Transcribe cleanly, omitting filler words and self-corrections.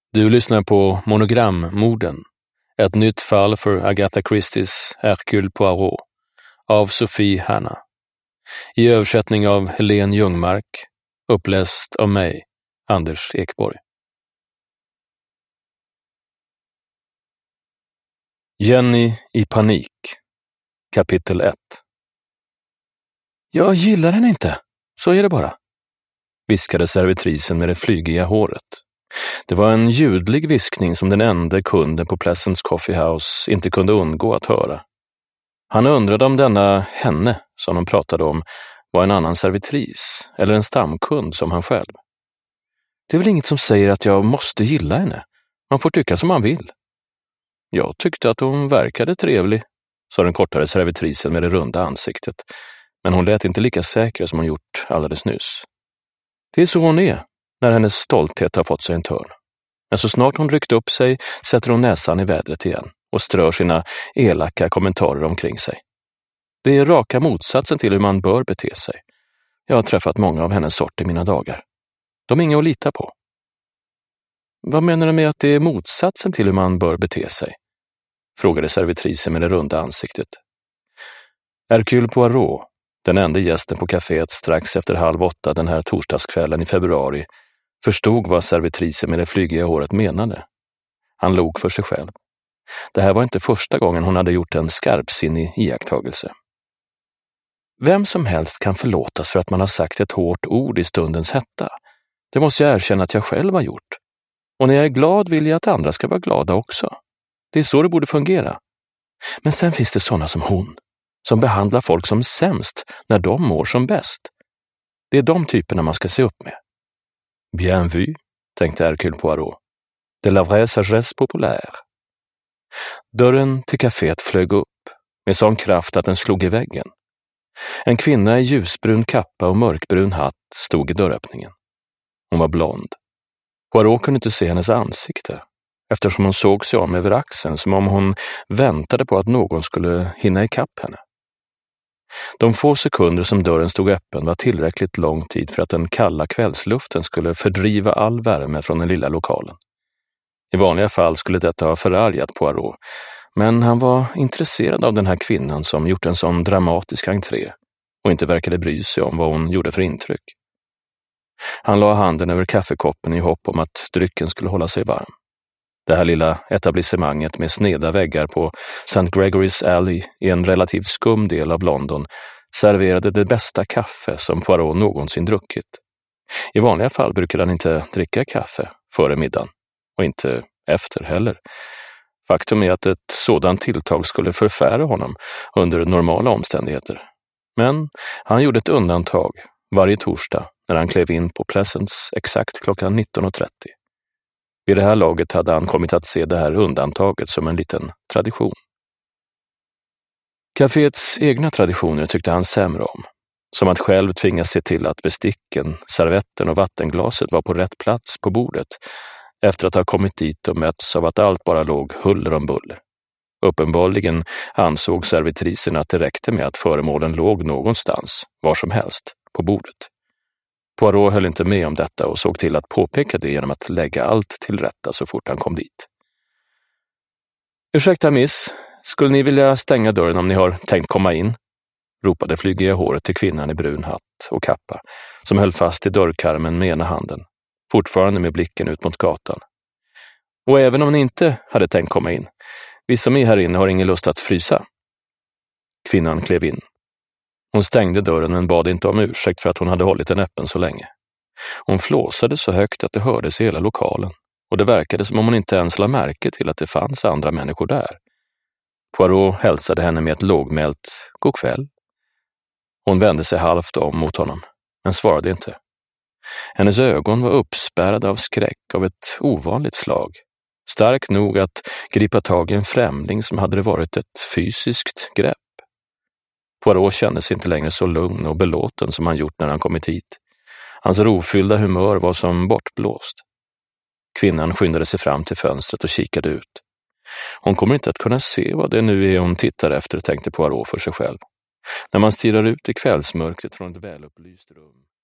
Du lyssnar på Monogrammorden, ett nytt fall för Agatha Christies Hercule Poirot av Sofie Hanna. I översättning av Helene Ljungmark, uppläst av mig, Anders Ekborg. Jenny i panik. Kapitel 1. Jag gillar henne inte, så är det bara, viskade servitrisen med det flygiga håret. Det var en ljudlig viskning som den enda kunden på Pleasance Coffee House inte kunde undgå att höra. Han undrade om denna henne, som de pratade om, var en annan servitris eller en stamkund som han själv. Det är väl inget som säger att jag måste gilla henne. Man får tycka som man vill. Jag tyckte att hon verkade trevlig, sa den kortare servitrisen med det runda ansiktet, men hon lät inte lika säker som hon gjort alldeles nyss. Det är så hon är, när hennes stolthet har fått sig en törn. Men så snart hon ryckt upp sig sätter hon näsan i vädret igen och strör sina elaka kommentarer omkring sig. Det är raka motsatsen till hur man bör bete sig. Jag har träffat många av hennes sort i mina dagar. De är inga att lita på. Vad menar du med att det är motsatsen till hur man bör bete sig? Frågade servitrisen med det runda ansiktet. Hercule Poirot, den enda gästen på kaféet strax efter 7:30 den här torsdagskvällen i februari, förstod vad servitrisen med det flygiga håret menade. Han log för sig själv. Det här var inte första gången hon hade gjort en skarpsinnig iakttagelse. Vem som helst kan förlåtas för att man har sagt ett hårt ord i stundens hetta. Det måste jag erkänna att jag själv har gjort. Och när jag är glad vill jag att andra ska vara glada också. Det är så det borde fungera. Men sen finns det sådana som hon, som behandlar folk som sämst när de mår som bäst. Det är de typerna man ska se upp med. Bien vu, tänkte Hercule Poirot. De la vraie sagesse populaire. Dörren till kaféet flög upp med sån kraft att den slog i väggen. En kvinna i ljusbrun kappa och mörkbrun hatt stod i dörröppningen. Hon var blond. Poirot kunde inte se hennes ansikte, eftersom hon såg sig om över axeln som om hon väntade på att någon skulle hinna ikapp henne. De få sekunder som dörren stod öppen var tillräckligt lång tid för att den kalla kvällsluften skulle fördriva all värme från den lilla lokalen. I vanliga fall skulle detta ha förargat Poirot, men han var intresserad av den här kvinnan som gjort en sån dramatisk entré och inte verkade bry sig om vad hon gjorde för intryck. Han la handen över kaffekoppen i hopp om att drycken skulle hålla sig varm. Det här lilla etablissemanget med sneda väggar på St. Gregory's Alley i en relativt skum del av London serverade det bästa kaffe som Poirot någonsin druckit. I vanliga fall brukade han inte dricka kaffe före middagen och inte efter heller. Faktum är att ett sådant tilltag skulle förfära honom under normala omständigheter. Men han gjorde ett undantag varje torsdag när han klev in på Pleasance exakt klockan 19:30. Vid det här laget hade han kommit att se det här undantaget som en liten tradition. Caféets egna traditioner tyckte han sämre om, som att själv tvingas se till att besticken, servetten och vattenglaset var på rätt plats på bordet efter att ha kommit dit och mötts av att allt bara låg huller om buller. Uppenbarligen ansåg servitrisen att det räckte med att föremålen låg någonstans, var som helst, på bordet. Poirot höll inte med om detta och såg till att påpeka det genom att lägga allt till rätta så fort han kom dit. Ursäkta miss, skulle ni vilja stänga dörren om ni har tänkt komma in? Ropade flygiga håret till kvinnan i brun hatt och kappa som höll fast i dörrkarmen med ena handen, fortfarande med blicken ut mot gatan. Och även om ni inte hade tänkt komma in, vi som är här inne har ingen lust att frysa. Kvinnan klev in. Hon stängde dörren men bad inte om ursäkt för att hon hade hållit den öppen så länge. Hon flåsade så högt att det hördes i hela lokalen och det verkade som om hon inte ens lade märke till att det fanns andra människor där. Poirot hälsade henne med ett lågmält god kväll. Hon vände sig halvt om mot honom, men svarade inte. Hennes ögon var uppspärrade av skräck av ett ovanligt slag. Stark nog att gripa tag i en främling som hade det varit ett fysiskt grepp. Poirot kände sig inte längre så lugn och belåten som han gjort när han kommit hit. Hans rofyllda humör var som bortblåst. Kvinnan skyndade sig fram till fönstret och kikade ut. Hon kommer inte att kunna se vad det nu är hon tittar efter, tänkte Poirot för sig själv. När man stirrar ut i kvällsmörkret från ett välupplyst rum